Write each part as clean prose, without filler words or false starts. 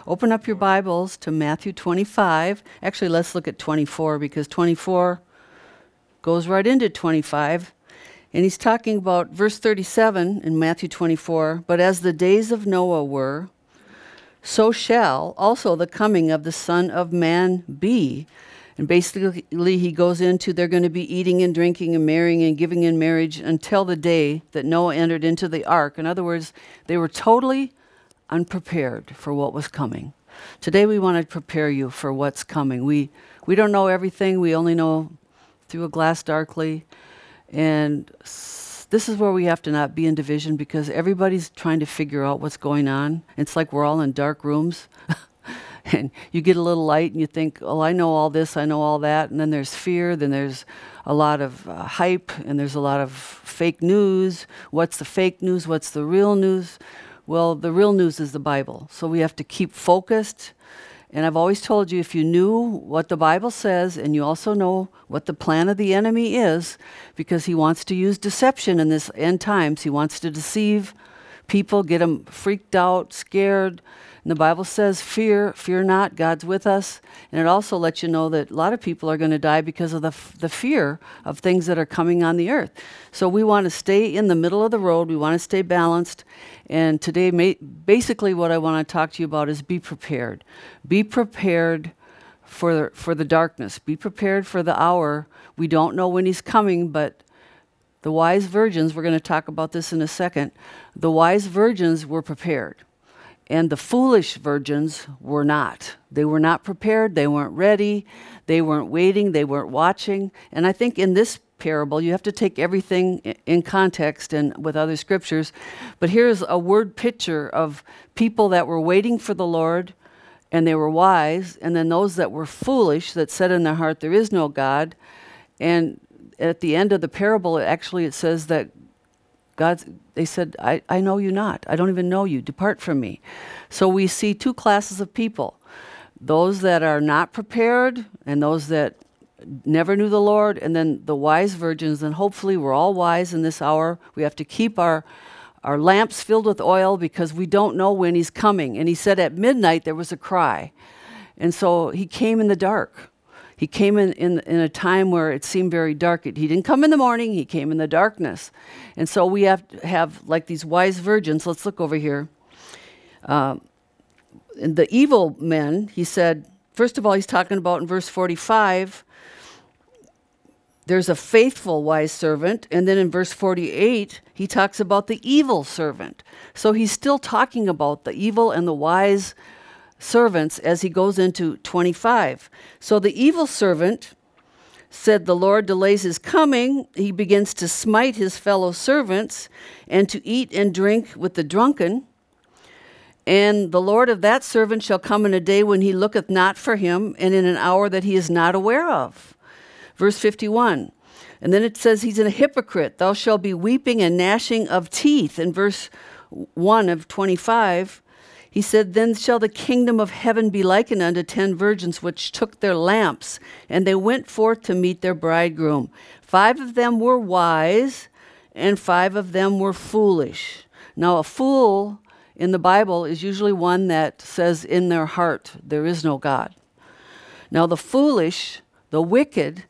Open up your Bibles to Matthew 25. Actually, let's look at 24 because 24 goes right into 25. And he's talking about verse 37 in Matthew 24. But as the days of Noah were, so shall also the coming of the Son of Man be. And basically he goes into they're going to be eating and drinking and marrying and giving in marriage until the day that Noah entered into the ark. In other words, they were totally unprepared for what was coming. Today we want to prepare you for what's coming. We don't know everything. We only know through a glass darkly. And this is where we have to not be in division because everybody's trying to figure out what's going on. It's like we're all in dark rooms. And you get a little light and you think, oh, I know all this, I know all that. And then there's fear, then there's a lot of hype, and there's a lot of fake news. What's the fake news? What's the real news? Well, the real news is the Bible. So we have to keep focused. And I've always told you, if you knew what the Bible says and you also know what the plan of the enemy is, because he wants to use deception in this end times. He wants to deceive people, get them freaked out, scared. And the Bible says, fear not, God's with us. And it also lets you know that a lot of people are going to die because of the fear of things that are coming on the earth. So we want to stay in the middle of the road. We want to stay balanced. And today, basically what I want to talk to you about is be prepared. Be prepared for the darkness. Be prepared for the hour. We don't know when he's coming, but the wise virgins, we're going to talk about this in a second, the wise virgins were prepared. And the foolish virgins were not. They were not prepared. They weren't ready. They weren't waiting. They weren't watching. And I think in this parable, you have to take everything in context and with other scriptures. But here's a word picture of people that were waiting for the Lord and they were wise. And then those that were foolish that said in their heart, there is no God. And at the end of the parable, it says that they said, I know you not. I don't even know you. Depart from me. So we see two classes of people. Those that are not prepared and those that never knew the Lord, and then the wise virgins. And hopefully we're all wise in this hour. We have to keep our lamps filled with oil because we don't know when he's coming. And he said at midnight there was a cry. And so he came in the dark. He came in a time where it seemed very dark. He didn't come in the morning. He came in the darkness. And so we have to have like these wise virgins. Let's look over here. The evil men, he said, first of all, he's talking about in verse 45, there's a faithful wise servant. And then in verse 48, he talks about the evil servant. So he's still talking about the evil and the wise servants as he goes into 25. So the evil servant said the Lord delays his coming. He begins to smite his fellow servants and to eat and drink with the drunken. And the Lord of that servant shall come in a day when he looketh not for him, and in an hour that he is not aware of. Verse 51. And then it says he's a hypocrite. Thou shalt be weeping and gnashing of teeth. In verse 1 of 25, he said, Then shall the kingdom of heaven be likened unto 10 virgins which took their lamps, and they went forth to meet their bridegroom. 5 of them were wise, and 5 of them were foolish. Now a fool in the Bible is usually one that says in their heart, there is no God. Now the foolish, the wicked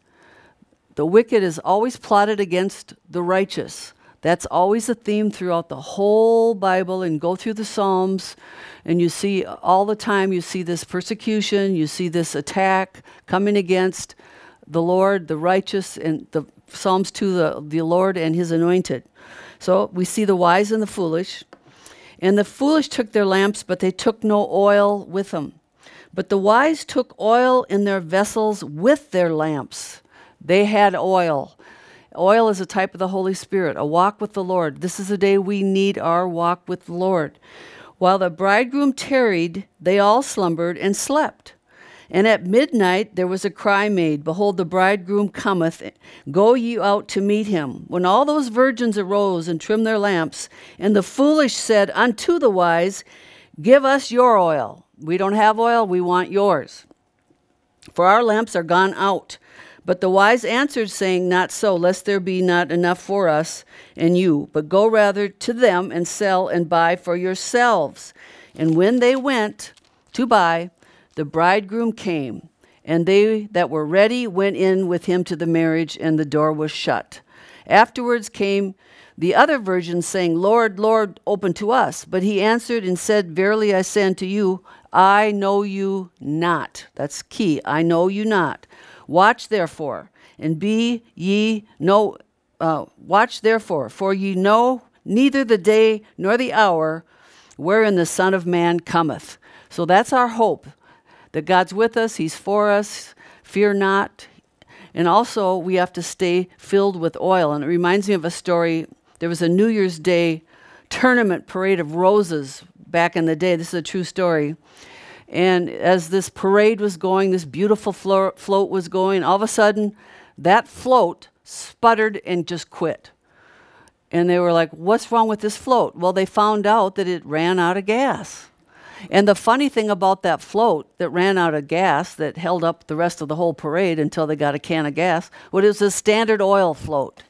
is always plotted against the righteous. That's always a theme throughout the whole Bible, and go through the Psalms, and you see all the time, you see this persecution, you see this attack coming against the Lord, the righteous, and the Psalms 2, the Lord and his anointed. So we see the wise and the foolish. And the foolish took their lamps, but they took no oil with them. But the wise took oil in their vessels with their lamps. They had oil. Oil is a type of the Holy Spirit, a walk with the Lord. This is a day we need our walk with the Lord. While the bridegroom tarried, they all slumbered and slept. And at midnight there was a cry made, Behold, the bridegroom cometh, go ye out to meet him. When all those virgins arose and trimmed their lamps, and the foolish said unto the wise, Give us your oil. We don't have oil, we want yours. For our lamps are gone out. But the wise answered, saying, Not so, lest there be not enough for us and you, but go rather to them and sell and buy for yourselves. And when they went to buy, the bridegroom came, and they that were ready went in with him to the marriage, and the door was shut. Afterwards came the other virgins, saying, Lord, Lord, open to us. But he answered and said, Verily I say unto you, I know you not. That's key. I know you not. Watch therefore, and be ye no. Watch therefore, for ye know neither the day nor the hour wherein the Son of Man cometh. So that's our hope, that God's with us, he's for us, fear not. And also we have to stay filled with oil. And it reminds me of a story. There was a New Year's Day tournament parade of roses back in the day. This is a true story. And as this parade was going, this beautiful float was going, all of a sudden that float sputtered and just quit. And they were like, what's wrong with this float? Well, they found out that it ran out of gas. And the funny thing about that float that ran out of gas, that held up the rest of the whole parade until they got a can of gas, well, it was a Standard Oil float.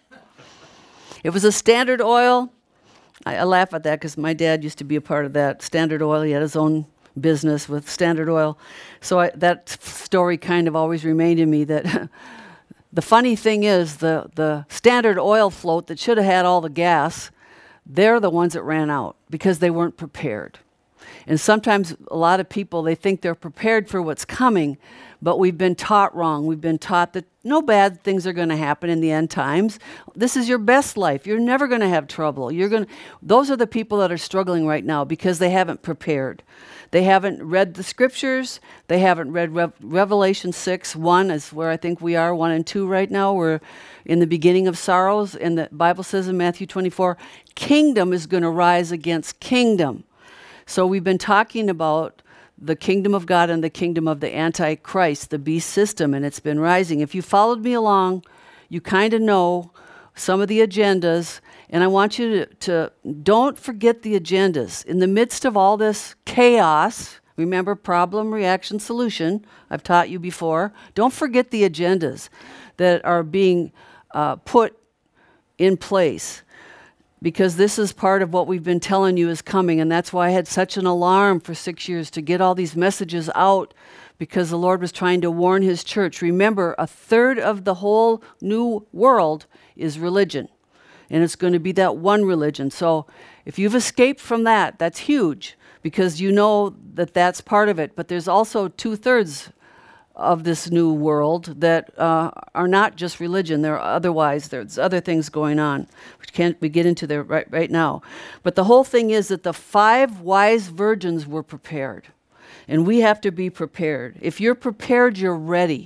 It was a Standard Oil. I laugh at that because my dad used to be a part of that. Standard Oil, he had his own business with Standard Oil. So that story kind of always reminded me that the funny thing is the Standard Oil float that should have had all the gas, they're the ones that ran out because they weren't prepared. And sometimes a lot of people, they think they're prepared for what's coming, but we've been taught wrong. We've been taught that no bad things are going to happen in the end times. This is your best life. You're never going to have trouble. Those are the people that are struggling right now because they haven't prepared. They haven't read the scriptures. They haven't read Revelation 6:1 is where I think we are, 1 and 2 right now. We're in the beginning of sorrows. And the Bible says in Matthew 24, kingdom is going to rise against kingdom. So we've been talking about the kingdom of God and the kingdom of the Antichrist, the beast system, and it's been rising. If you followed me along, you kind of know some of the agendas, and I want you to don't forget the agendas. In the midst of all this chaos, remember problem, reaction, solution, I've taught you before, don't forget the agendas that are being put in place. Because this is part of what we've been telling you is coming. And that's why I had such an alarm for 6 years to get all these messages out, because the Lord was trying to warn his church. Remember, a third of the whole new world is religion. And it's going to be that one religion. So if you've escaped from that, that's huge, because you know that that's part of it. But there's also 2/3 of this new world that are not just religion. There's other things going on, which we get into there right now. But the whole thing is that the 5 wise virgins were prepared, and we have to be prepared. If you're prepared, you're ready.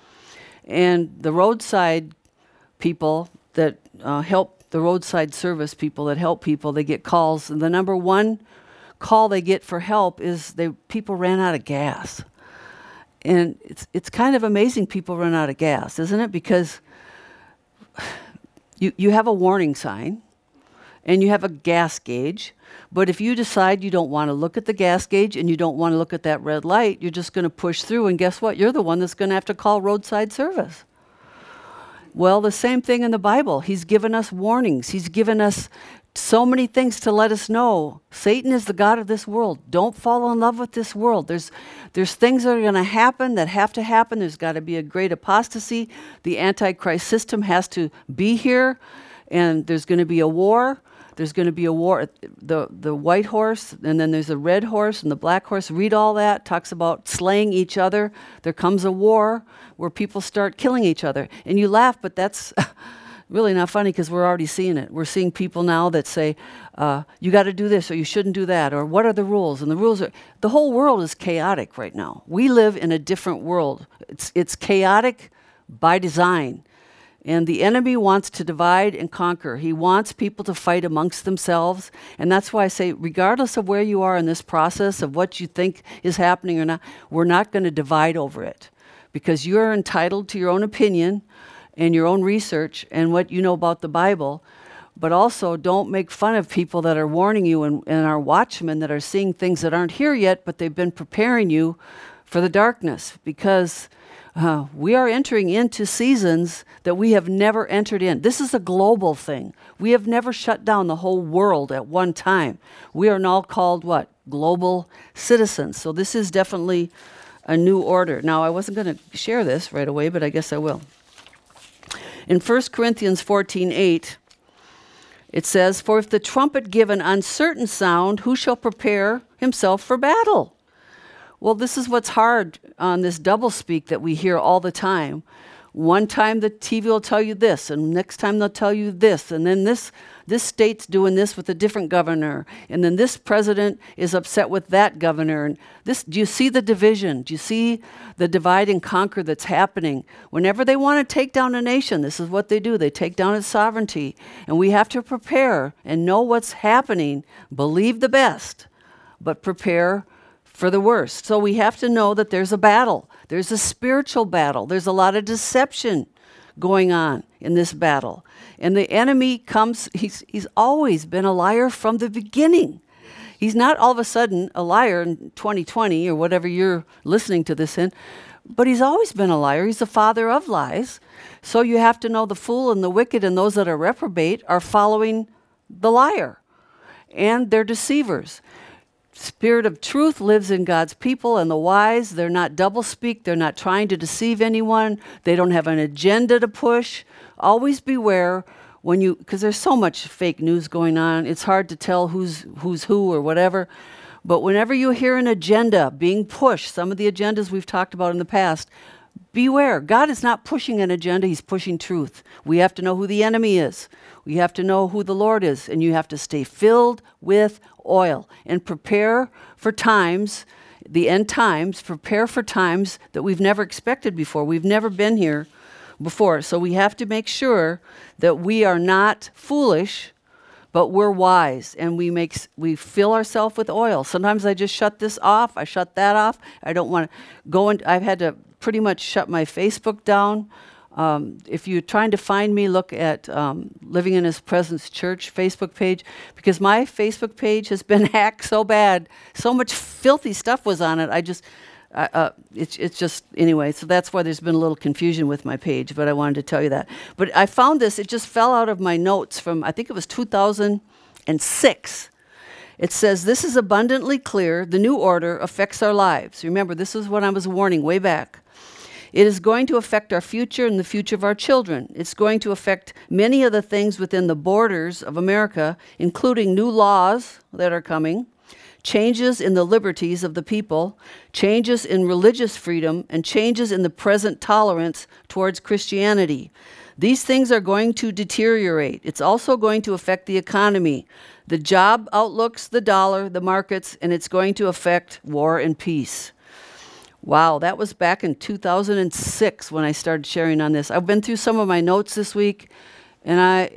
And the roadside people that help, the roadside service people that help people, they get calls, and the number one call they get for help is people ran out of gas. And it's kind of amazing people run out of gas, isn't it? Because you have a warning sign and you have a gas gauge, but if you decide you don't want to look at the gas gauge and you don't want to look at that red light, you're just going to push through, and guess what? You're the one that's going to have to call roadside service. Well, the same thing in the Bible. He's given us warnings. He's given us so many things to let us know. Satan is the god of this world. Don't fall in love with this world. There's things that are going to happen that have to happen. There's got to be a great apostasy. The Antichrist system has to be here, and there's going to be a war. There's going to be a war. The white horse, and then there's the red horse and the black horse. Read all that. Talks about slaying each other. There comes a war where people start killing each other. And you laugh, but that's really not funny because we're already seeing it. We're seeing people now that say, you got to do this or you shouldn't do that, or what are the rules? And the rules are, the whole world is chaotic right now. We live in a different world. It's chaotic by design. And the enemy wants to divide and conquer. He wants people to fight amongst themselves. And that's why I say, regardless of where you are in this process of what you think is happening or not, we're not going to divide over it, because you're entitled to your own opinion and your own research and what you know about the Bible. But also don't make fun of people that are warning you and are watchmen that are seeing things that aren't here yet, but they've been preparing you for the darkness, because we are entering into seasons that we have never entered in. This is a global thing. We have never shut down the whole world at one time. We are now called what? Global citizens. So this is definitely a new order. Now, I wasn't going to share this right away, but I guess I will. In 1 Corinthians 14:8, it says, "For if the trumpet give an uncertain sound, who shall prepare himself for battle?" Well, this is what's hard on this doublespeak that we hear all the time. One time the TV will tell you this, and next time they'll tell you this, and then this state's doing this with a different governor, and then this president is upset with that governor. And this, do you see the division? Do you see the divide and conquer that's happening? Whenever they want to take down a nation, this is what they do. They take down its sovereignty, and we have to prepare and know what's happening. Believe the best, but prepare for the worst. So we have to know that there's a battle. There's a spiritual battle. There's a lot of deception going on in this battle. And the enemy comes, he's always been a liar from the beginning. He's not all of a sudden a liar in 2020 or whatever you're listening to this in, but he's always been a liar. He's the father of lies. So you have to know the fool and the wicked and those that are reprobate are following the liar, and they're deceivers. Spirit of truth lives in God's people, and the wise, they're not doublespeak. They're not trying to deceive anyone. They don't have an agenda to push. Always beware because there's so much fake news going on. It's hard to tell who's who or whatever. But whenever you hear an agenda being pushed, some of the agendas we've talked about in the past, beware. God is not pushing an agenda. He's pushing truth. We have to know who the enemy is. We have to know who the Lord is. And you have to stay filled with oil and prepare for times, the end times, prepare for times that we've never expected before. We've never been here before. So we have to make sure that we are not foolish, but we're wise, and we fill ourselves with oil. Sometimes I just shut this off. I shut that off. I don't want to go in. I've had to pretty much shut my Facebook down. If you're trying to find me, look at Living in His Presence Church Facebook page, because my Facebook page has been hacked so bad. So much filthy stuff was on it. It's just, anyway, so that's why there's been a little confusion with my page, but I wanted to tell you that. But I found this, it just fell out of my notes from, I think it was 2006. It says, "This is abundantly clear. The new order affects our lives." Remember, this is what I was warning way back. "It is going to affect our future and the future of our children. It's going to affect many of the things within the borders of America, including new laws that are coming, changes in the liberties of the people, changes in religious freedom, and changes in the present tolerance towards Christianity. These things are going to deteriorate. It's also going to affect the economy, the job outlooks, the dollar, the markets, and it's going to affect war and peace." Wow, that was back in 2006 when I started sharing on this. I've been through some of my notes this week, and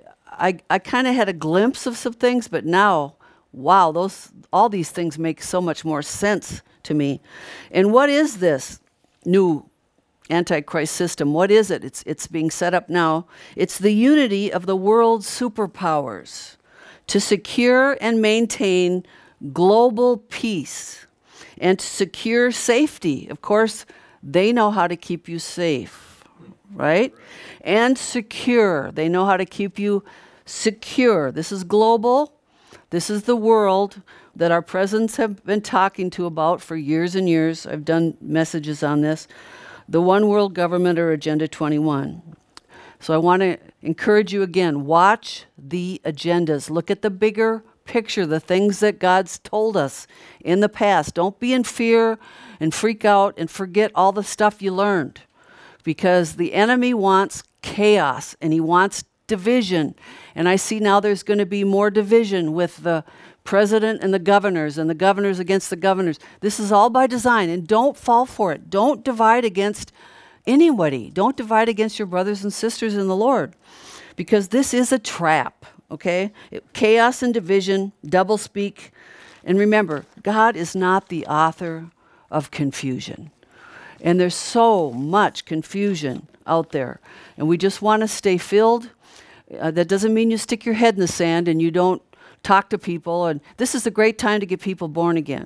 I kind of had a glimpse of some things, but now, wow, all these things make so much more sense to me. And what is this new Antichrist system? What is it? It's being set up now. It's the unity of the world's superpowers to secure and maintain global peace and to secure safety. Of course, they know how to keep you safe, right? And secure. They know how to keep you secure. This is global. This is the world that our presidents have been talking to about for years and years. I've done messages on this. The One World Government, or Agenda 21. So I want to encourage you again, watch the agendas. Look at the bigger picture, the things that God's told us in the past. Don't be in fear and freak out and forget all the stuff you learned, because the enemy wants chaos and he wants division. And I see now there's going to be more division with the president and the governors against the governors. This is all by design, and don't fall for it. Don't divide against anybody. Don't divide against your brothers and sisters in the Lord, because this is a trap, okay? Chaos and division, doublespeak. And remember, God is not the author of confusion. And there's so much confusion out there. And we just want to stay filled. That doesn't mean you stick your head in the sand and you don't talk to people. And this is a great time to get people born again,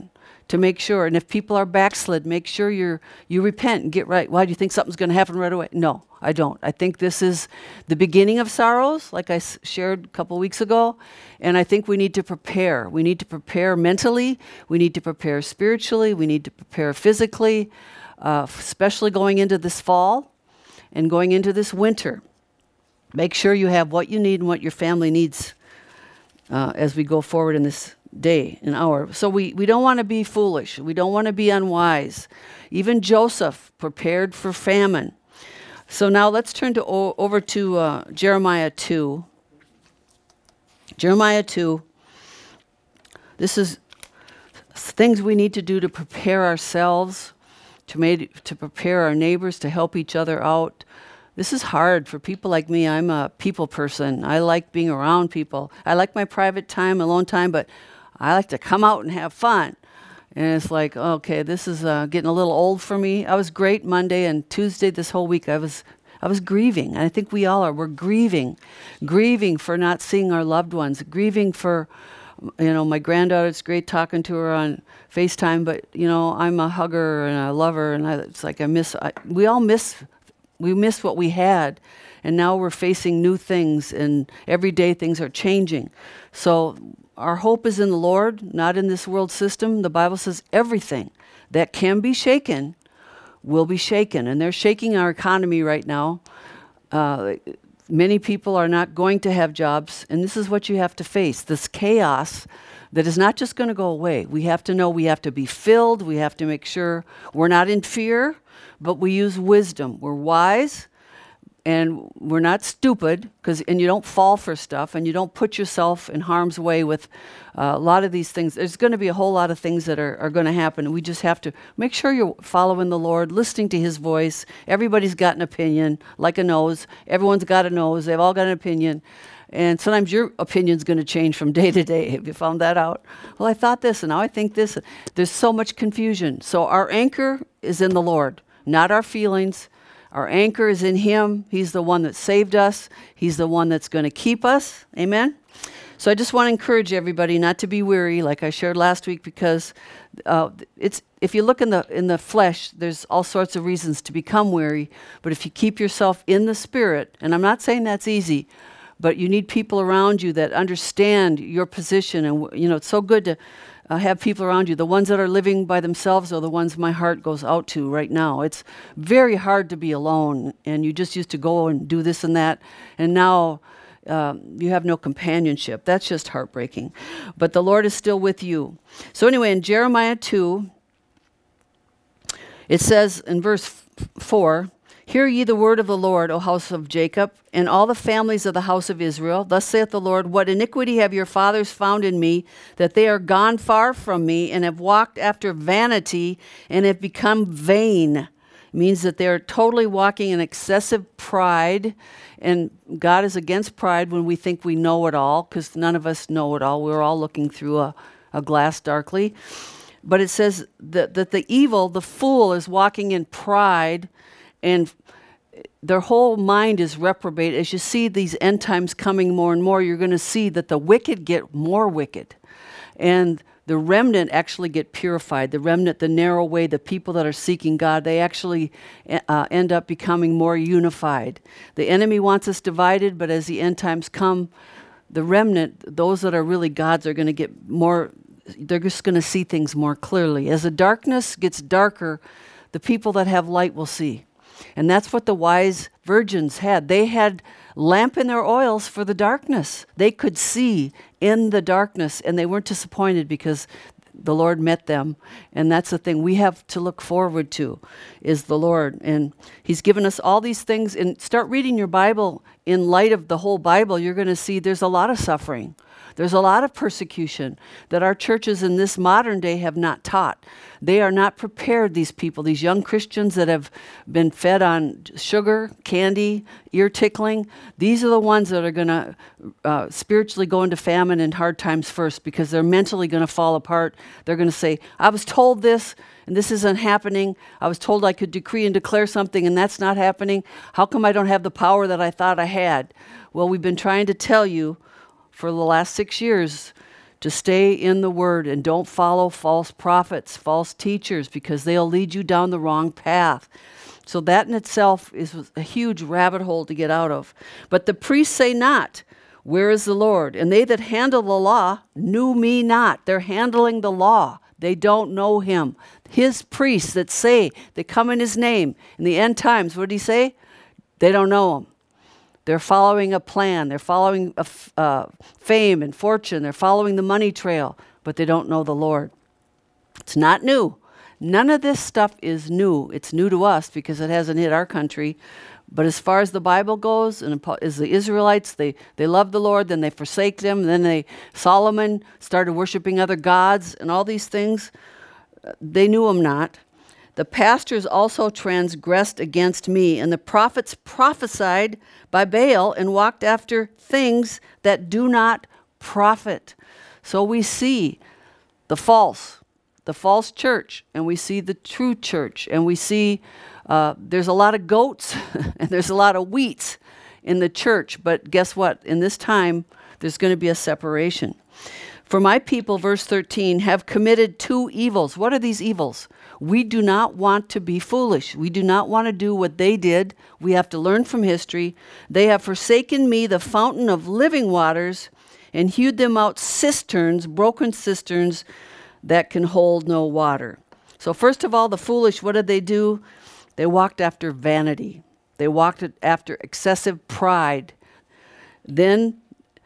to make sure. And if people are backslid, make sure you repent and get right. Why do you think something's going to happen right away? No, I don't. I think this is the beginning of sorrows, like I shared a couple weeks ago. And I think we need to prepare. We need to prepare mentally. We need to prepare spiritually. We need to prepare physically, especially going into this fall and going into this winter. Make sure you have what you need and what your family needs as we go forward in this day and hour. So we don't want to be foolish. We don't want to be unwise. Even Joseph prepared for famine. So now let's turn over to Jeremiah 2. Jeremiah 2. This is things we need to do to prepare ourselves, to prepare our neighbors, to help each other out. This is hard for people like me. I'm a people person. I like being around people. I like my private time, alone time, but I like to come out and have fun. And it's like, okay, this is getting a little old for me. I was great Monday and Tuesday this whole week. I was grieving. And I think we all are. We're grieving for not seeing our loved ones, grieving for, my granddaughter. It's great talking to her on FaceTime, but, I'm a hugger and a lover, and it's like we miss what we had, and now we're facing new things, and every day things are changing. So our hope is in the Lord, not in this world system. The Bible says everything that can be shaken will be shaken, and they're shaking our economy right now. Many people are not going to have jobs, and this is what you have to face, this chaos that is not just going to go away. We have to know we have to be filled. We have to make sure we're not in fear, but we use wisdom. We're wise, and we're not stupid, and you don't fall for stuff, and you don't put yourself in harm's way with a lot of these things. There's going to be a whole lot of things that are going to happen. We just have to make sure you're following the Lord, listening to His voice. Everybody's got an opinion, like a nose. Everyone's got a nose. They've all got an opinion. And sometimes your opinion's going to change from day to day. Have you found that out? Well, I thought this, and now I think this. There's so much confusion. So our anchor is in the Lord, not our feelings. Our anchor is in Him. He's the one that saved us. He's the one that's going to keep us. Amen? So I just want to encourage everybody not to be weary, like I shared last week, because if you look in the flesh, there's all sorts of reasons to become weary. But if you keep yourself in the Spirit, and I'm not saying that's easy, but you need people around you that understand your position. And, it's so good to have people around you. The ones that are living by themselves are the ones my heart goes out to right now. It's very hard to be alone, and you just used to go and do this and that, and now you have no companionship. That's just heartbreaking. But the Lord is still with you. So anyway, in Jeremiah 2, it says in verse 4, "Hear ye the word of the Lord, O house of Jacob, and all the families of the house of Israel. Thus saith the Lord, what iniquity have your fathers found in me, that they are gone far from me, and have walked after vanity, and have become vain." It means that they're totally walking in excessive pride, and God is against pride when we think we know it all, because none of us know it all. We're all looking through a glass darkly. But it says that the evil, the fool, is walking in pride, and their whole mind is reprobate. As you see these end times coming more and more, you're going to see that the wicked get more wicked. And the remnant actually get purified. The remnant, the narrow way, the people that are seeking God, they actually end up becoming more unified. The enemy wants us divided, but as the end times come, the remnant, those that are really God's, are going to get more, they're just going to see things more clearly. As the darkness gets darker, the people that have light will see. And that's what the wise virgins had. They had lamp in their oils for the darkness. They could see in the darkness, and they weren't disappointed because the Lord met them. And that's the thing we have to look forward to, is the Lord. And He's given us all these things. And start reading your Bible in light of the whole Bible. You're going to see there's a lot of suffering. There's a lot of persecution that our churches in this modern day have not taught. They are not prepared, these people, these young Christians that have been fed on sugar, candy, ear tickling. These are the ones that are going to spiritually go into famine and hard times first, because they're mentally going to fall apart. They're going to say, I was told this, and this isn't happening. I was told I could decree and declare something, and that's not happening. How come I don't have the power that I thought I had? Well, we've been trying to tell you for the last 6 years to stay in the Word and don't follow false prophets, false teachers, because they'll lead you down the wrong path. So that in itself is a huge rabbit hole to get out of. But the priests say not, where is the Lord? And they that handle the law knew me not. They're handling the law. They don't know him. His priests that say, they come in his name. In the end times, what did he say? They don't know him. They're following a plan. They're following fame and fortune. They're following the money trail, but they don't know the Lord. It's not new. None of this stuff is new. It's new to us because it hasn't hit our country. But as far as the Bible goes, and as the Israelites, they loved the Lord, then they forsake them, and then Solomon started worshiping other gods and all these things. They knew him not. The pastors also transgressed against me, and the prophets prophesied by Baal and walked after things that do not profit. So we see the false church, and we see the true church, and we see there's a lot of goats and there's a lot of wheats in the church. But guess what? In this time, there's going to be a separation. For my people, verse 13, have committed two evils. What are these evils? We do not want to be foolish. We do not want to do what they did. We have to learn from history. They have forsaken me, the fountain of living waters, and hewed them out cisterns, broken cisterns that can hold no water. So first of all, the foolish, what did they do? They walked after vanity. They walked after excessive pride. Then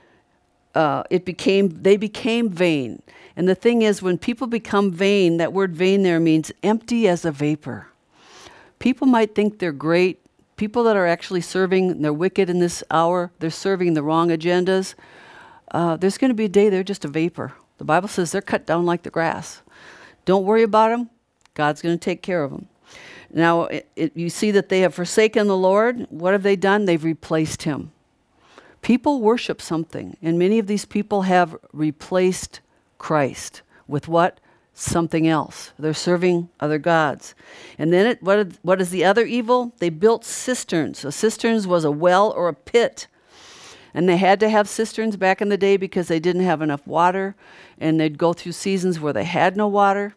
they became vain. And the thing is, when people become vain, that word vain there means empty as a vapor. People might think they're great. People that are actually serving, they're wicked in this hour, they're serving the wrong agendas. There's going to be a day they're just a vapor. The Bible says they're cut down like the grass. Don't worry about them. God's going to take care of them. Now, you see that they have forsaken the Lord. What have they done? They've replaced him. People worship something, and many of these people have replaced Christ with what? Something else. They're serving other gods. And then what is the other evil? They built cisterns. A cistern was a well or a pit. And they had to have cisterns back in the day because they didn't have enough water, and they'd go through seasons where they had no water.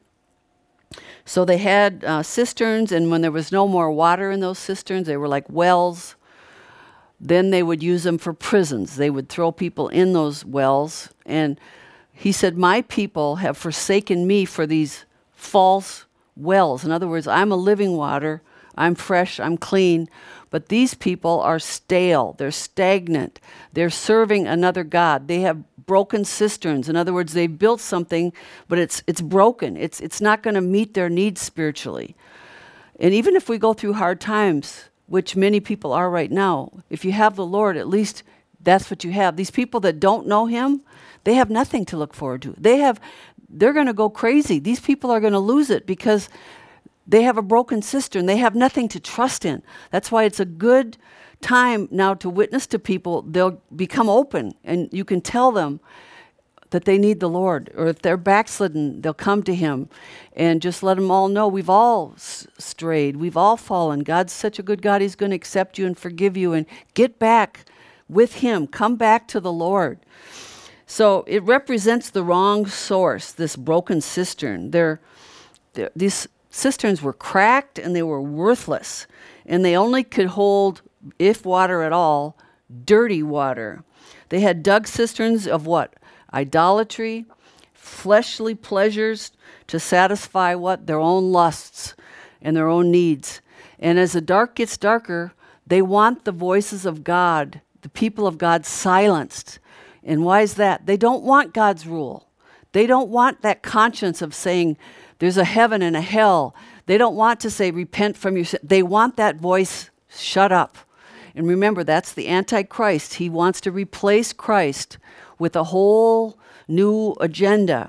So they had cisterns, and when there was no more water in those cisterns, they were like wells. Then they would use them for prisons. They would throw people in those wells. And he said, my people have forsaken me for these false wells. In other words, I'm a living water. I'm fresh. I'm clean. But these people are stale. They're stagnant. They're serving another god. They have broken cisterns. In other words, they built something, but it's broken. It's not going to meet their needs spiritually. And even if we go through hard times, which many people are right now, if you have the Lord, at least that's what you have. These people that don't know him, they have nothing to look forward to. They're going to go crazy. These people are going to lose it because they have a broken cistern. They have nothing to trust in. That's why it's a good time now to witness to people. They'll become open, and you can tell them that they need the Lord. Or if they're backslidden, they'll come to him and just let them all know we've all strayed. We've all fallen. God's such a good God. He's going to accept you and forgive you and get back with him. Come back to the Lord. So it represents the wrong source, this broken cistern. These cisterns were cracked and they were worthless. And they only could hold, if water at all, dirty water. They had dug cisterns of what? Idolatry, fleshly pleasures to satisfy what? Their own lusts and their own needs. And as the dark gets darker, they want the voices of God, the people of God, silenced. And why is that? They don't want God's rule. They don't want that conscience of saying there's a heaven and a hell. They don't want to say repent from your sin. They want that voice shut up. And remember, that's the Antichrist. He wants to replace Christ with a whole new agenda.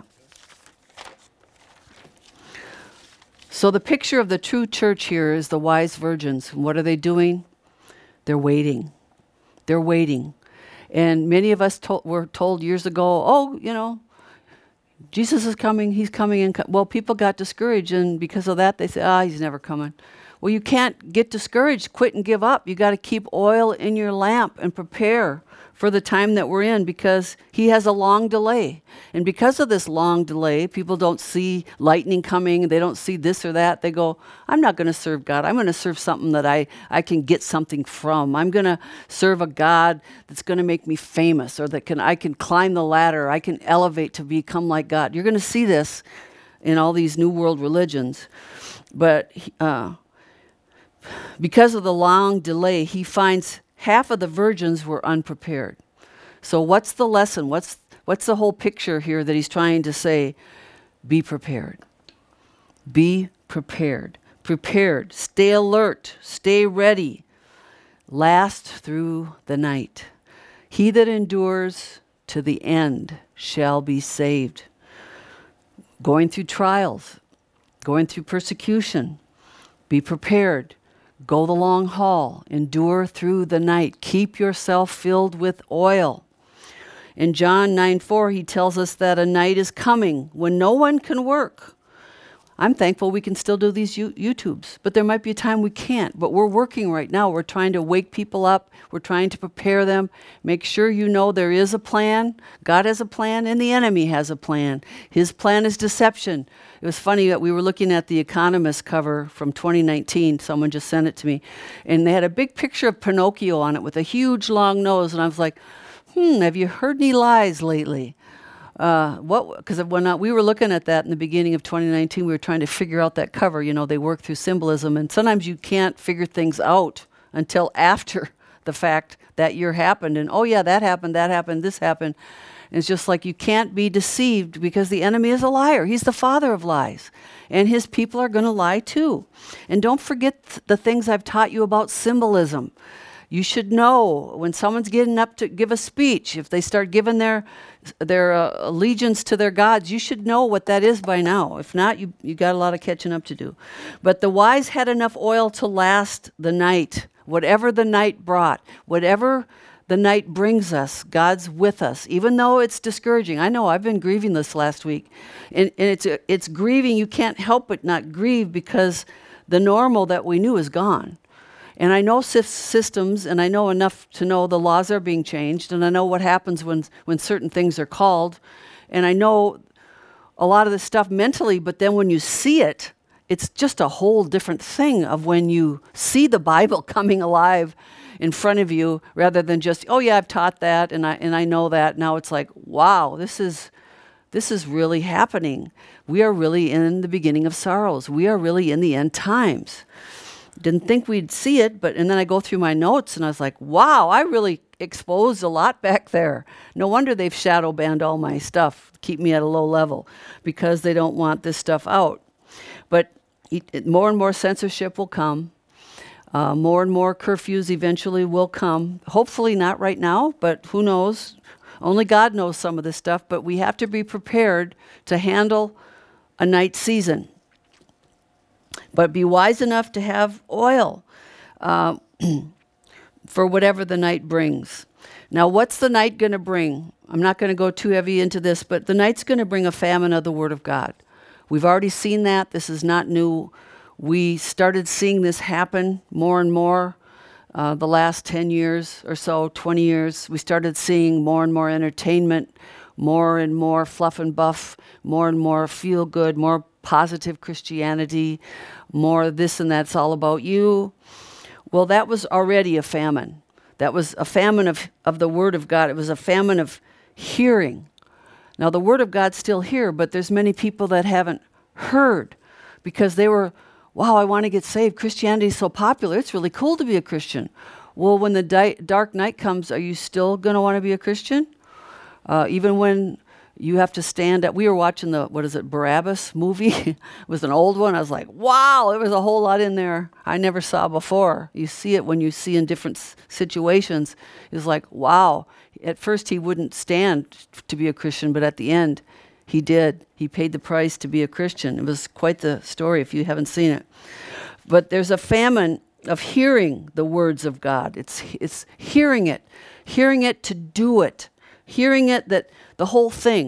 So the picture of the true church here is the wise virgins. And what are they doing? They're waiting. They're waiting. And many of us were told years ago, Jesus is coming, he's coming. Well, people got discouraged, and because of that, they said, he's never coming. Well, you can't get discouraged, quit and give up. You got to keep oil in your lamp and prepare for the time that we're in, because he has a long delay. And because of this long delay, people don't see lightning coming. They don't see this or that. They go, I'm not going to serve God. I'm going to serve something that I can get something from. I'm going to serve a God that's going to make me famous, or that I can climb the ladder. I can elevate to become like God. You're going to see this in all these New World religions. But because of the long delay, he finds half of the virgins were unprepared. So what's the lesson? What's the whole picture here that he's trying to say? Be prepared. Be prepared. Prepared. Stay alert. Stay ready. Last through the night. He that endures to the end shall be saved. Going through trials, going through persecution, be prepared. Go the long haul. Endure through the night. Keep yourself filled with oil. In John 9:4, he tells us that a night is coming when no one can work. I'm thankful we can still do these YouTubes, but there might be a time we can't. But we're working right now. We're trying to wake people up. We're trying to prepare them. Make sure you know there is a plan. God has a plan, and the enemy has a plan. His plan is deception. It was funny that we were looking at the Economist cover from 2019. Someone just sent it to me. And they had a big picture of Pinocchio on it with a huge long nose. And I was like, have you heard any lies lately? Because when we were looking at that in the beginning of 2019, we were trying to figure out that cover. You know, they work through symbolism, and sometimes you can't figure things out until after the fact that year happened. And, oh yeah, that happened, this happened. And it's just like you can't be deceived, because the enemy is a liar. He's the father of lies. And his people are going to lie too. And don't forget the things I've taught you about symbolism. You should know when someone's getting up to give a speech, if they start giving their allegiance to their gods, you should know what that is by now. If not, you got a lot of catching up to do. But the wise had enough oil to last the night, whatever the night brought, whatever the night brings us, God's with us, even though it's discouraging. I know I've been grieving this last week, and it's grieving. You can't help but not grieve, because the normal that we knew is gone. And I know systems, and I know enough to know the laws are being changed, and I know what happens when certain things are called, and I know a lot of this stuff mentally, but then when you see it, it's just a whole different thing of when you see the Bible coming alive in front of you, rather than just, oh yeah, I've taught that, and I know that. Now it's like, wow, this is really happening. We are really in the beginning of sorrows. We are really in the end times. Didn't think we'd see it, and then I go through my notes, and I was like, wow, I really exposed a lot back there. No wonder they've shadow banned all my stuff, keep me at a low level, because they don't want this stuff out. But more and more censorship will come. More and more curfews eventually will come. Hopefully not right now, but who knows? Only God knows some of this stuff, but we have to be prepared to handle a night season. But be wise enough to have oil for whatever the night brings. Now, what's the night going to bring? I'm not going to go too heavy into this, but the night's going to bring a famine of the Word of God. We've already seen that. This is not new. We started seeing this happen more and more the last 10 years or so, 20 years. We started seeing more and more entertainment, more and more fluff and buff, more and more feel good, more positive Christianity, more this and that's all about you. Well, that was already a famine. That was a famine of the Word of God. It was a famine of hearing. Now, the Word of God's still here, but there's many people that haven't heard, because they were, wow, I want to get saved. Christianity is so popular. It's really cool to be a Christian. Well, when the dark night comes, are you still going to want to be a Christian? Even when you have to stand up. We were watching Barabbas movie. It was an old one. I was like, wow, there was a whole lot in there I never saw before. You see it when you see in different situations. It's like, wow. At first he wouldn't stand to be a Christian, but at the end he did. He paid the price to be a Christian. It was quite the story if you haven't seen it. But there's a famine of hearing the words of God. It's hearing it to do it. Hearing it, that the whole thing,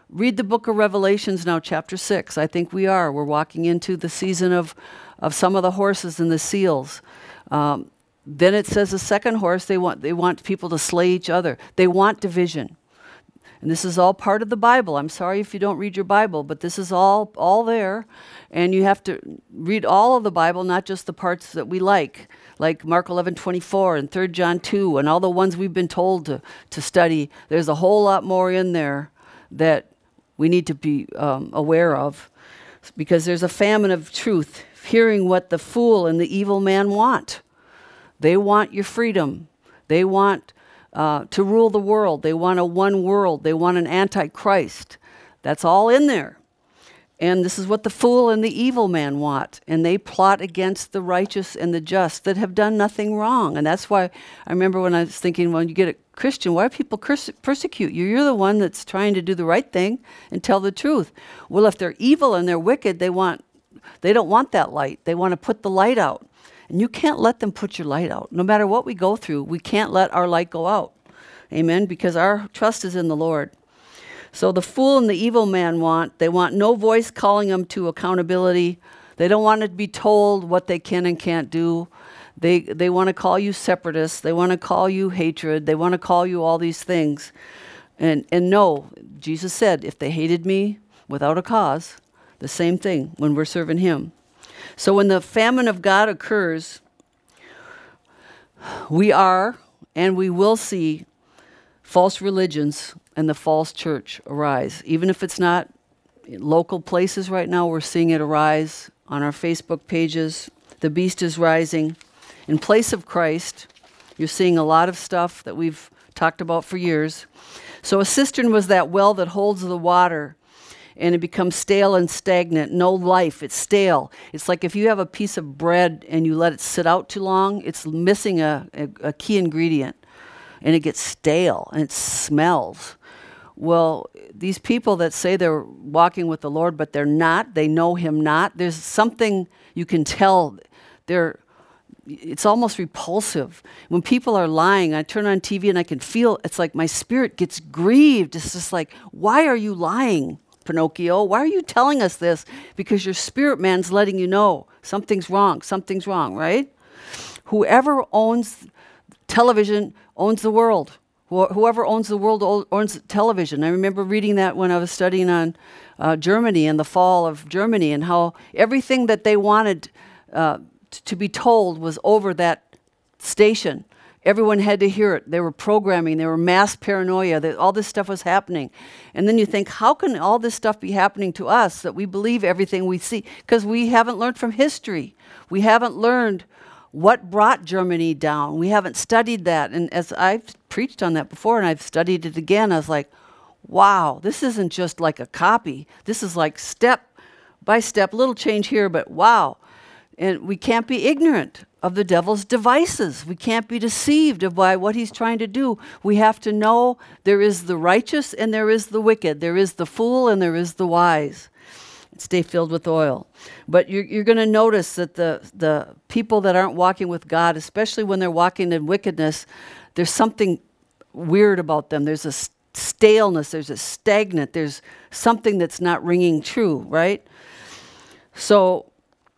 Read the book of Revelations now, chapter 6. I think we are. We're walking into the season of some of the horses and the seals. Then it says the second horse, they want people to slay each other. They want division. And this is all part of the Bible. I'm sorry if you don't read your Bible, but this is all there. And you have to read all of the Bible, not just the parts that we like Mark 11:24 and 3 John 2, and all the ones we've been told to study. There's a whole lot more in there that we need to be aware of, because there's a famine of truth, hearing what the fool and the evil man want. They want your freedom. They want to rule the world. They want a one world. They want an antichrist. That's all in there. And this is what the fool and the evil man want. And they plot against the righteous and the just that have done nothing wrong. And that's why I remember when I was thinking, when you get a Christian, why do people persecute you? You're the one that's trying to do the right thing and tell the truth. Well, if they're evil and they're wicked, they don't want that light. They want to put the light out. And you can't let them put your light out. No matter what we go through, we can't let our light go out. Amen? Because our trust is in the Lord. So the fool and the evil man they want no voice calling them to accountability. They don't want to be told what they can and can't do. They want to call you separatists. They want to call you hatred. They want to call you all these things. And no, Jesus said, if they hated me without a cause, the same thing when we're serving him. So when the famine of God occurs, we are and we will see false religions and the false church arise. Even if it's not in local places right now, we're seeing it arise on our Facebook pages. The beast is rising. In place of Christ, you're seeing a lot of stuff that we've talked about for years. So a cistern was that well that holds the water, and it becomes stale and stagnant, no life, it's stale. It's like if you have a piece of bread and you let it sit out too long, it's missing a key ingredient, and it gets stale, and it smells. Well, these people that say they're walking with the Lord, but they're not, they know him not, there's something you can tell, it's almost repulsive. When people are lying, I turn on TV and I can feel, it's like my spirit gets grieved. It's just like, why are you lying, Pinocchio? Why are you telling us this? Because your spirit man's letting you know something's wrong, right? Whoever owns television owns the world. Whoever owns the world owns television. I remember reading that when I was studying on Germany and the fall of Germany, and how everything that they wanted to be told was over that station. Everyone had to hear it. They were programming. There were mass paranoia. All this stuff was happening. And then you think, how can all this stuff be happening to us, that we believe everything we see? Because we haven't learned from history. We haven't learned what brought Germany down. We haven't studied that. And as I've preached on that before, and I've studied it again, I was like, wow, this isn't just like a copy. This is like step by step, little change here, but wow. And we can't be ignorant of the devil's devices. We can't be deceived by what he's trying to do. We have to know there is the righteous and there is the wicked. There is the fool and there is the wise. Stay filled with oil. But you're going to notice that the people that aren't walking with God, especially when they're walking in wickedness, there's something weird about them. There's a staleness. There's a stagnant. There's something that's not ringing true, right? So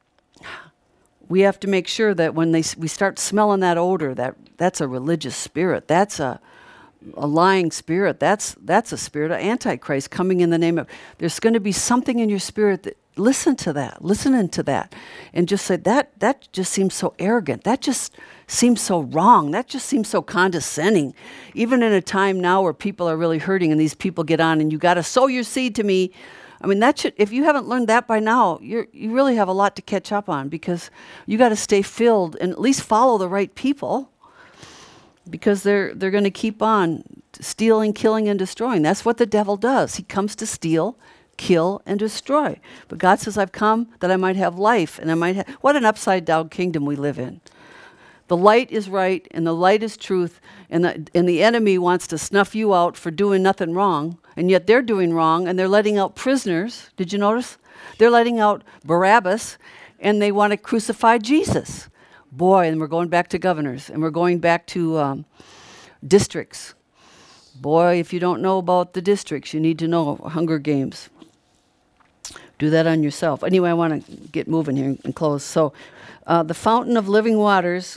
we have to make sure that when we start smelling that odor, that's a religious spirit. That's a lying spirit. That's a spirit of Antichrist coming in the name of. There's going to be something in your spirit that listen into that, and just say that just seems so arrogant. That just seems so wrong. That just seems so condescending. Even in a time now where people are really hurting, and these people get on, and you got to sow your seed to me. I mean, if you haven't learned that by now, you really have a lot to catch up on, because you got to stay filled and at least follow the right people, because they're going to keep on stealing, killing, and destroying. That's what the devil does. He comes to steal, kill, and destroy. But God says, I've come that I might have life, and I might have. What an upside down kingdom we live in. The light is right, and the light is truth, and the enemy wants to snuff you out for doing nothing wrong, and yet they're doing wrong, and they're letting out prisoners. Did you notice? They're letting out Barabbas, and they want to crucify Jesus. Boy, and we're going back to governors, and we're going back to districts. Boy, if you don't know about the districts, you need to know Hunger Games. Do that on yourself. Anyway, I want to get moving here and close. So, the fountain of living waters,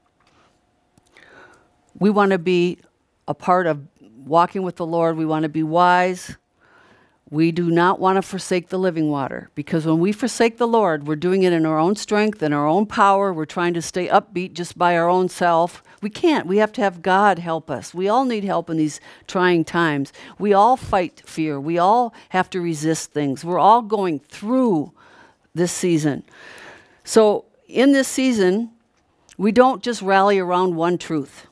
we want to be a part of walking with the Lord. We want to be wise. We do not want to forsake the living water, because when we forsake the Lord, we're doing it in our own strength and our own power. We're trying to stay upbeat just by our own self. We can't. We have to have God help us. We all need help in these trying times. We all fight fear. We all have to resist things. We're all going through this season. So in this season, we don't just rally around one truth.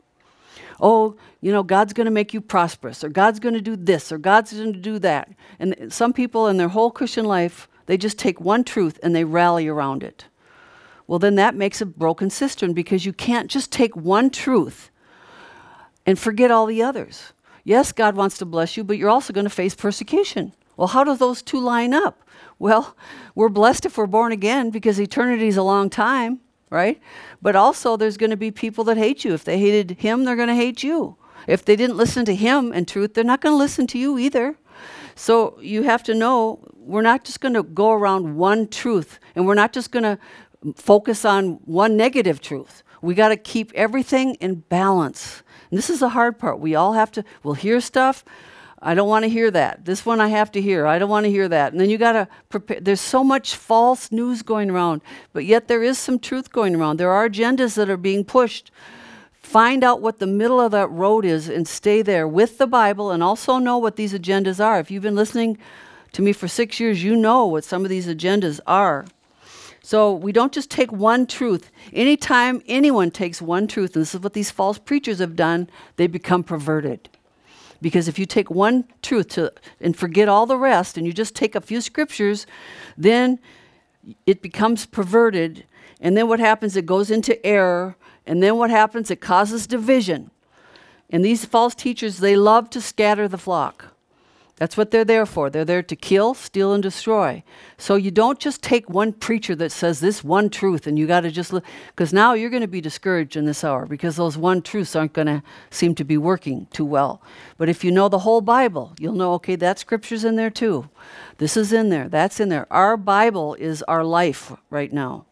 Oh, God's going to make you prosperous, or God's going to do this, or God's going to do that. And some people in their whole Christian life, they just take one truth and they rally around it. Well, then that makes a broken cistern, because you can't just take one truth and forget all the others. Yes, God wants to bless you, but you're also going to face persecution. Well, how do those two line up? Well, we're blessed if we're born again, because eternity is a long time, right? But also there's going to be people that hate you. If they hated him, they're going to hate you. If they didn't listen to him in truth, they're not going to listen to you either. So you have to know, we're not just going to go around one truth, and we're not just going to focus on one negative truth. We got to keep everything in balance. And this is the hard part. We'll hear stuff. I don't want to hear that. This one I have to hear. I don't want to hear that. And then you got to prepare. There's so much false news going around, but yet there is some truth going around. There are agendas that are being pushed. Find out what the middle of that road is and stay there with the Bible, and also know what these agendas are. If you've been listening to me for 6 years, you know what some of these agendas are. So we don't just take one truth. Anytime anyone takes one truth, and this is what these false preachers have done, they become perverted. Because if you take one truth and forget all the rest, and you just take a few scriptures, then it becomes perverted. And then what happens? It goes into error. And then what happens? It causes division. And these false teachers, they love to scatter the flock. That's what they're there for. They're there to kill, steal, and destroy. So you don't just take one preacher that says this one truth, and you got to just look, because now you're going to be discouraged in this hour, because those one truths aren't going to seem to be working too well. But if you know the whole Bible, you'll know, okay, that scripture's in there too. This is in there. That's in there. Our Bible is our life right now.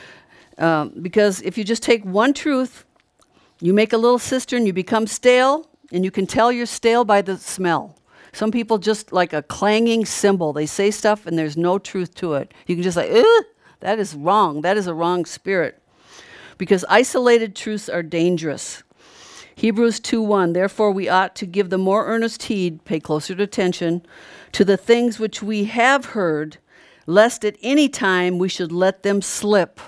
Because if you just take one truth, you make a little cistern, you become stale, and you can tell you're stale by the smell. Some people just like a clanging cymbal. They say stuff and there's no truth to it. You can just like, that is wrong. That is a wrong spirit. Because isolated truths are dangerous. Hebrews 2:1, therefore we ought to give the more earnest heed, pay closer attention, to the things which we have heard, lest at any time we should let them slip.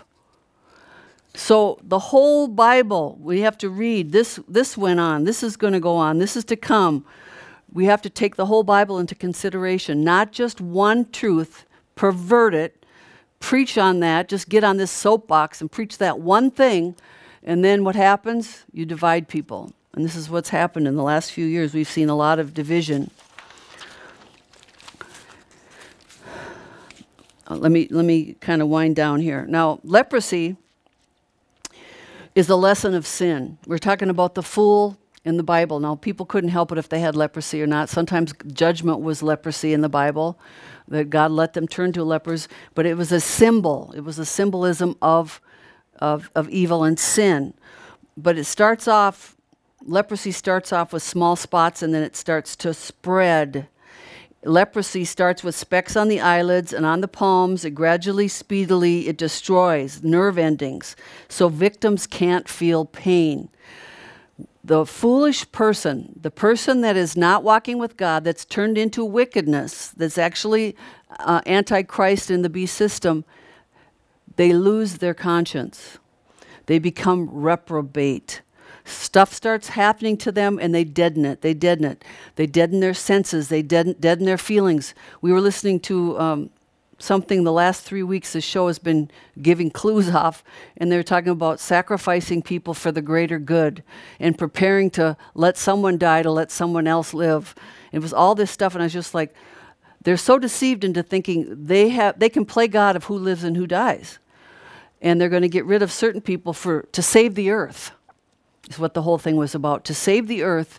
So the whole Bible, we have to read. This went on. This is going to go on. This is to come. We have to take the whole Bible into consideration, not just one truth, pervert it, preach on that, just get on this soapbox and preach that one thing, and then what happens? You divide people. And this is what's happened in the last few years. We've seen a lot of division. Let me kind of wind down here. Now, leprosy is a lesson of sin. We're talking about the fool in the Bible. Now, people couldn't help it if they had leprosy or not. Sometimes judgment was leprosy in the Bible, that God let them turn to lepers, but it was a symbol. It was a symbolism of evil and sin. But it starts off, leprosy starts off with small spots, and then it starts to spread. Leprosy starts with specks on the eyelids and on the palms. It gradually, speedily, it destroys nerve endings, so victims can't feel pain. The foolish person, the person that is not walking with God, that's turned into wickedness, that's actually antichrist in the beast system, they lose their conscience. They become reprobate. Stuff starts happening to them and they deaden it. They deaden their senses. They deaden their feelings. We were listening to something the last 3 weeks. The show has been giving clues off, and they're talking about sacrificing people for the greater good and preparing to let someone die to let someone else live. It was all this stuff, and I was just like, they're so deceived into thinking they can play God of who lives and who dies. And they're going to get rid of certain people to save the earth. Is what the whole thing was about, to save the earth,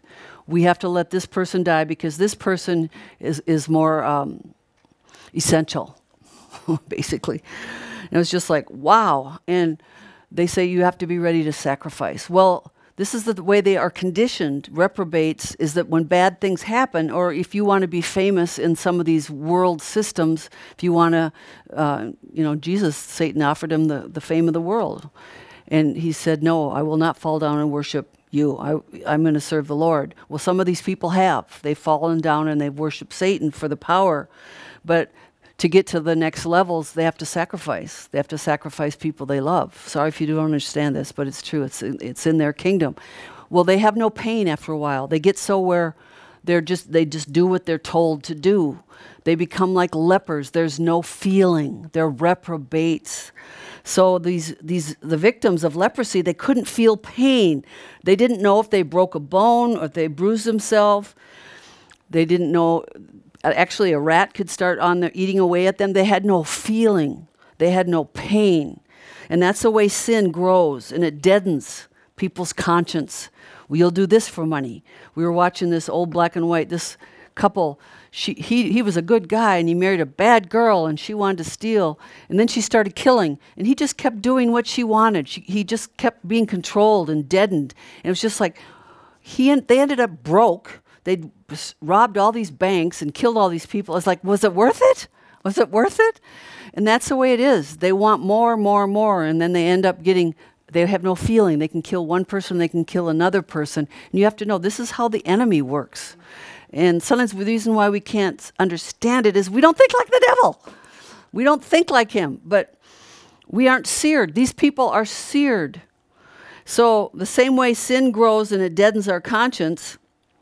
we have to let this person die because this person is more essential, basically. And it was just like, wow. And they say you have to be ready to sacrifice. Well, this is the way they are conditioned. Reprobates is that when bad things happen, or if you want to be famous in some of these world systems, if you want to, Jesus, Satan offered him the fame of the world. And he said, no, I will not fall down and worship you. I'm going to serve the Lord. Well, some of these people have. They've fallen down and they've worshiped Satan for the power. But to get to the next levels, they have to sacrifice. They have to sacrifice people they love. Sorry if you don't understand this, but it's true. It's in their kingdom. Well, they have no pain after a while. They get so where they just do what they're told to do. They become like lepers. There's no feeling. They're reprobates. So the victims of leprosy, they couldn't feel pain. They didn't know if they broke a bone or if they bruised themselves. They didn't know. Actually, a rat could start eating away at them. They had no feeling. They had no pain. And that's the way sin grows, and it deadens people's conscience. Well, you'll do this for money. We were watching this old black and white, this couple. He was a good guy, and he married a bad girl, and she wanted to steal. And then she started killing, and he just kept doing what she wanted. He just kept being controlled and deadened. And it was just like, they ended up broke. They'd robbed all these banks and killed all these people. It's like, was it worth it? Was it worth it? And that's the way it is. They want more, more, more, and then they end up they have no feeling. They can kill one person, they can kill another person. And you have to know, this is how the enemy works. And sometimes the reason why we can't understand it is we don't think like the devil. We don't think like him, but we aren't seared. These people are seared. So the same way sin grows and it deadens our conscience,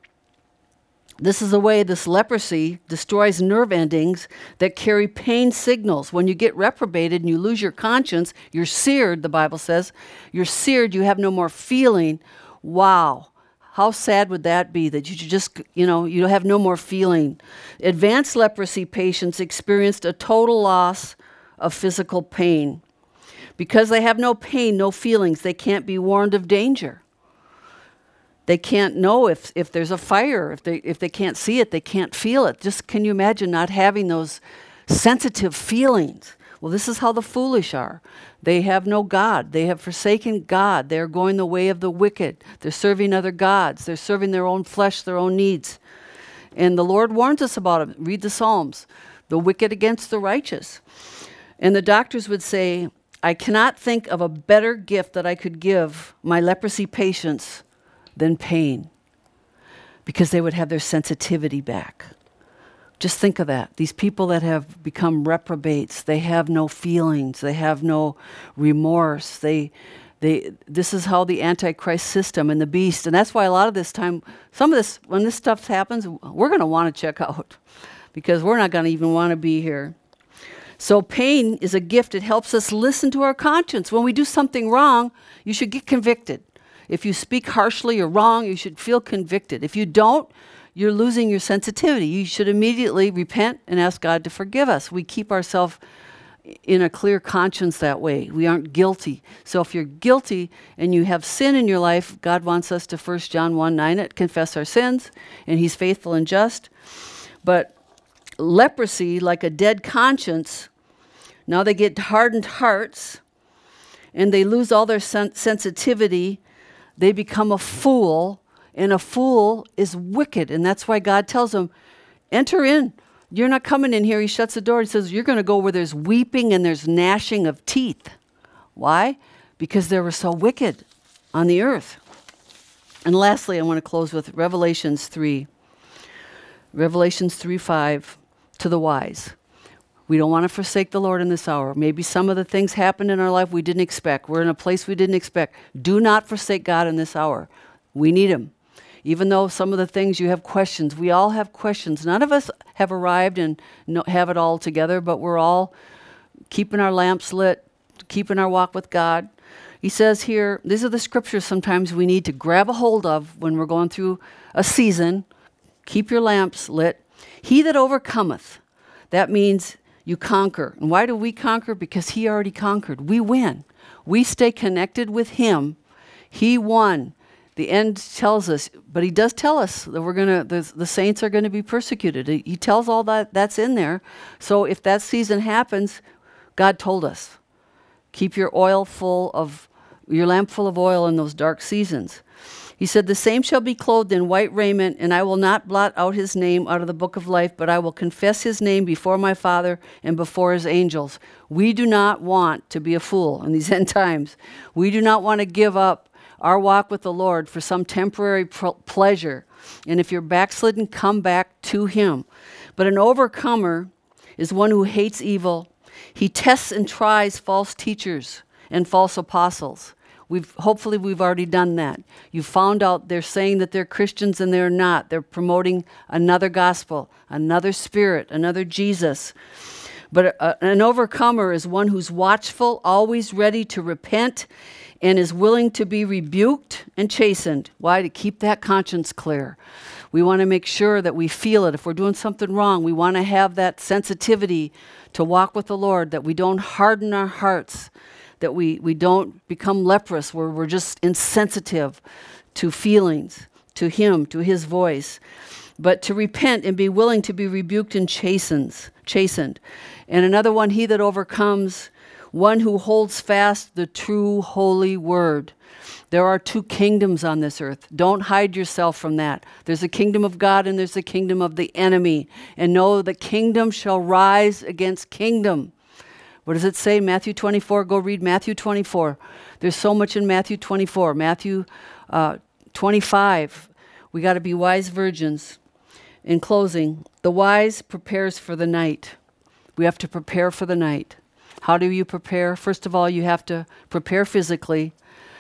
this is the way this leprosy destroys nerve endings that carry pain signals. When you get reprobated and you lose your conscience, you're seared, the Bible says. You're seared, you have no more feeling. Wow. How sad would that be that you just, you have no more feeling. Advanced leprosy patients experienced a total loss of physical pain. Because they have no pain, no feelings, they can't be warned of danger. They can't know if there's a fire. If they can't see it, they can't feel it. Just can you imagine not having those sensitive feelings? Well, this is how the foolish are. They have no God. They have forsaken God. They're going the way of the wicked. They're serving other gods. They're serving their own flesh, their own needs. And the Lord warns us about it. Read the Psalms. The wicked against the righteous. And the doctors would say, I cannot think of a better gift that I could give my leprosy patients than pain, because they would have their sensitivity back. Just think of that. These people that have become reprobates, they have no feelings, they have no remorse. This is how the Antichrist system and the beast, and that's why a lot of this time, some of this, when this stuff happens, we're going to want to check out, because we're not going to even want to be here. So pain is a gift. It helps us listen to our conscience. When we do something wrong, you should get convicted. If you speak harshly or wrong, you should feel convicted. If you don't, you're losing your sensitivity. You should immediately repent and ask God to forgive us. We keep ourselves in a clear conscience that way. We aren't guilty. So if you're guilty and you have sin in your life, God wants us to 1 John 1:9 it, confess our sins, and he's faithful and just. But leprosy, like a dead conscience, now they get hardened hearts and they lose all their sensitivity. They become a fool, and a fool is wicked. And that's why God tells them, enter in. You're not coming in here. He shuts the door. He says, you're going to go where there's weeping and there's gnashing of teeth. Why? Because they were so wicked on the earth. And lastly, I want to close with Revelations 3. Revelations 3:5, to the wise. We don't want to forsake the Lord in this hour. Maybe some of the things happened in our life we didn't expect. We're in a place we didn't expect. Do not forsake God in this hour. We need him. Even though some of the things you have questions, we all have questions. None of us have arrived and have it all together, but we're all keeping our lamps lit, keeping our walk with God. He says here, these are the scriptures sometimes we need to grab a hold of when we're going through a season. Keep your lamps lit. He that overcometh, that means you conquer. And why do we conquer? Because he already conquered. We win. We stay connected with him. He won. The end tells us, but he does tell us that the saints are going to be persecuted. He tells all that's in there. So if that season happens, God told us, keep your lamp full of oil in those dark seasons. He said, the same shall be clothed in white raiment, and I will not blot out his name out of the book of life, but I will confess his name before my Father and before his angels. We do not want to be a fool in these end times. We do not want to give up our walk with the Lord for some temporary pleasure. And if you're backslidden, come back to him. But an overcomer is one who hates evil. He tests and tries false teachers and false apostles. Hopefully we've already done that. You found out they're saying that they're Christians and they're not. They're promoting another gospel, another spirit, another Jesus. But an overcomer is one who's watchful, always ready to repent, and is willing to be rebuked and chastened. Why? To keep that conscience clear. We want to make sure that we feel it. If we're doing something wrong, we want to have that sensitivity to walk with the Lord, that we don't harden our hearts, that we don't become leprous, where we're just insensitive to feelings, to him, to his voice. But to repent and be willing to be rebuked and chastened. And another one, he that overcomes, one who holds fast the true holy word. There are two kingdoms on this earth. Don't hide yourself from that. There's a kingdom of God and there's a kingdom of the enemy. And know the kingdom shall rise against kingdom. What does it say? Matthew 24. Go read Matthew 24. There's so much in Matthew 24. Matthew 25. We got to be wise virgins. In closing, the wise prepares for the night. We have to prepare for the night. How do you prepare? First of all, you have to prepare physically.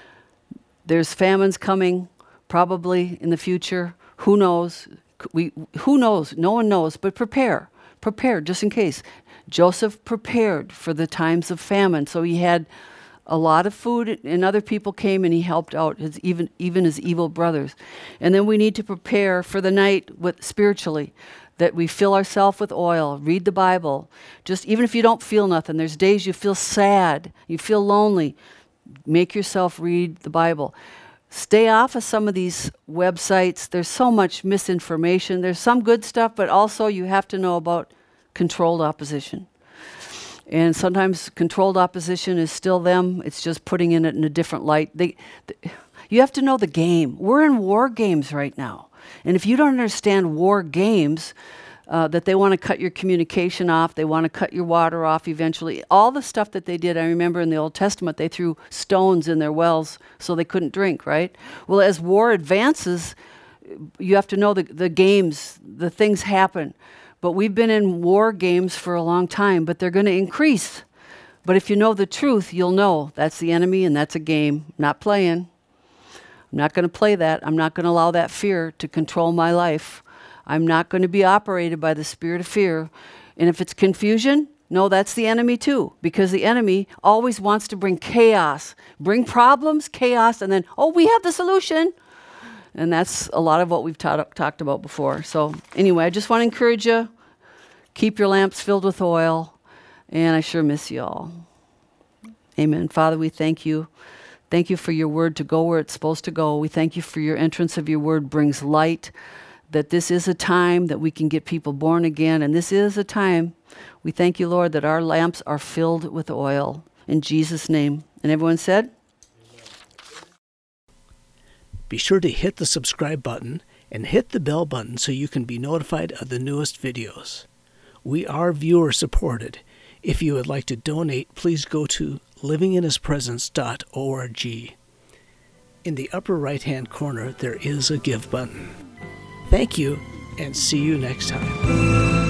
There's famines coming, probably in the future. Who knows? Who knows? No one knows, but prepare. Prepare, just in case. Joseph prepared for the times of famine, so he had a lot of food, and other people came and he helped out, even his evil brothers. And then we need to prepare for the night spiritually, that we fill ourselves with oil, read the Bible. Just even if you don't feel nothing, there's days you feel sad, you feel lonely, make yourself read the Bible. Stay off of some of these websites. There's so much misinformation. There's some good stuff, but also you have to know about controlled opposition. And sometimes controlled opposition is still them. It's just putting it in a different light. You have to know the game. We're in war games right now. And if you don't understand war games, that they want to cut your communication off, they want to cut your water off eventually. All the stuff that they did, I remember in the Old Testament, they threw stones in their wells so they couldn't drink, right? Well, as war advances, you have to know the games, the things happen. But we've been in war games for a long time, but they're going to increase. But if you know the truth, you'll know that's the enemy and that's a game. I'm not playing. I'm not going to play that. I'm not going to allow that fear to control my life. I'm not going to be operated by the spirit of fear. And if it's confusion, no, that's the enemy too, because the enemy always wants to bring chaos, bring problems, chaos, and then, we have the solution. And that's a lot of what we've talked about before. So anyway, I just want to encourage you, keep your lamps filled with oil, and I sure miss you all. Amen. Father, we thank you. Thank you for your word to go where it's supposed to go. We thank you for your entrance of your word brings light, that this is a time that we can get people born again, and this is a time. We thank you, Lord, that our lamps are filled with oil. In Jesus' name. And everyone said? Be sure to hit the subscribe button and hit the bell button so you can be notified of the newest videos. We are viewer supported. If you would like to donate, please go to livinginhispresence.org. In the upper right-hand corner, there is a give button. Thank you, and see you next time.